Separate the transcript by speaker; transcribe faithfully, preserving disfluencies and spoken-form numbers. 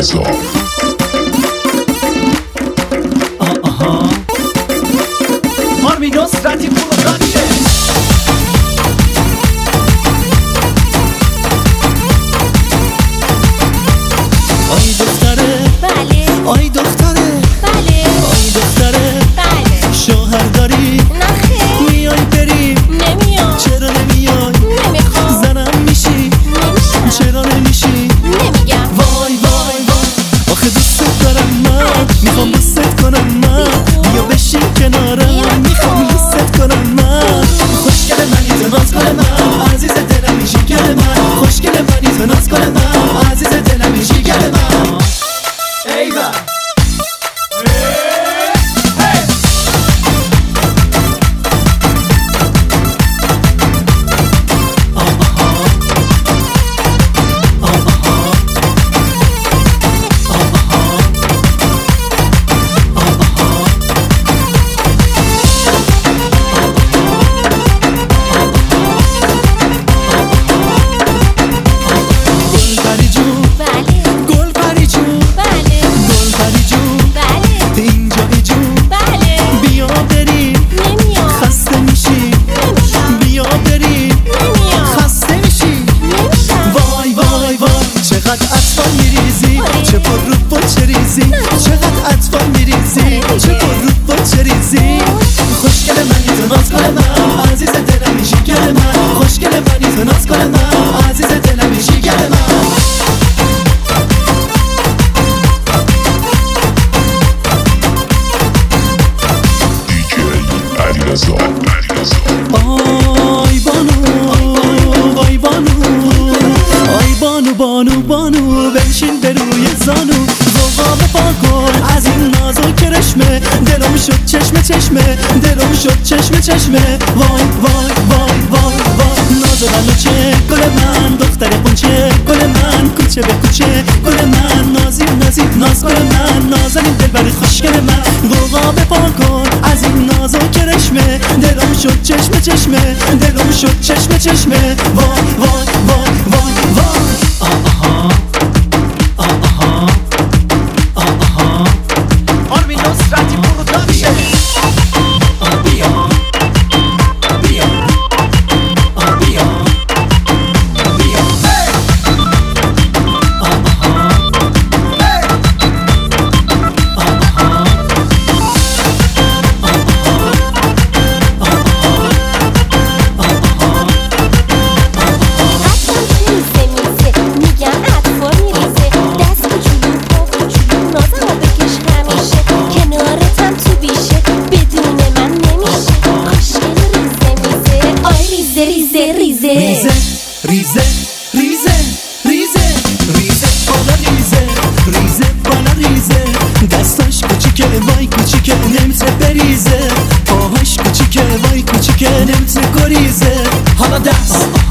Speaker 1: علیرضا.
Speaker 2: آها آرمین نصرتی پروداکشن. آی دختره
Speaker 3: بله
Speaker 2: آی دختره
Speaker 3: بله
Speaker 2: آی دختره
Speaker 3: بله
Speaker 2: شوهر داری؟
Speaker 3: نخیر
Speaker 2: میای بریم؟
Speaker 3: نمیام
Speaker 2: چرا نمیای؟
Speaker 3: نمیخوام
Speaker 2: زنم میشی؟
Speaker 3: نمیشم
Speaker 2: چرا نمیشی؟
Speaker 3: نمیگم
Speaker 2: وای وای وای آخه دوست دارم من، میخوام دوست کنم من، بیا بشین کنارم، میخوام دوست کنم من. خوشگل منی تو ناز کن من، عزیز دلم میشی گل من. خوشگل منی تو ناز کن من، عزیز دلم میشی گل من. ایوه چقدر اطفال میریزی چه پر رو با چه ریزی، چقدر اطفال میریزی چه پر رو با چه ریزی. خوشگل منی تو ناز کن من، عزیز دلم میشی گل من. خوشگل منی تو ناز کن من، عزیز دلم میشی گل من.
Speaker 1: دیجی علیرضا.
Speaker 2: آی بانو آی بانو آی بانو بانو بانو بنشین به روی زانو. ذوقا پا کن از این ناز و کرشمه، دلم شد چشمه چشمه، دلم شد چشمه چشمه. وای وای وای وای وای ناز و بلوچه گل من، دختر قنچه گل من، کوچه به کوچه گل من، نازی نازی ناز گل من، نازنین دلبر خوشگل من. ذوقا پا کن از این ناز و کرشمه، دلم شد چشمه چشمه، دلم شد چشمه چشمه. وای وای وای وای وای آها آها آها آرمین نصرتی پروداکشن. بیا بیا بیا بیا آها ریزه ریزه ریزه ریزه ریزه بالا ریزه ریزه بالا ریزه. دستاش کوچیکه وای کوچیکه نمیتونه بریزه، پاهاش کوچیکه وای کوچیکه نمیتونه گریزه. حالا دست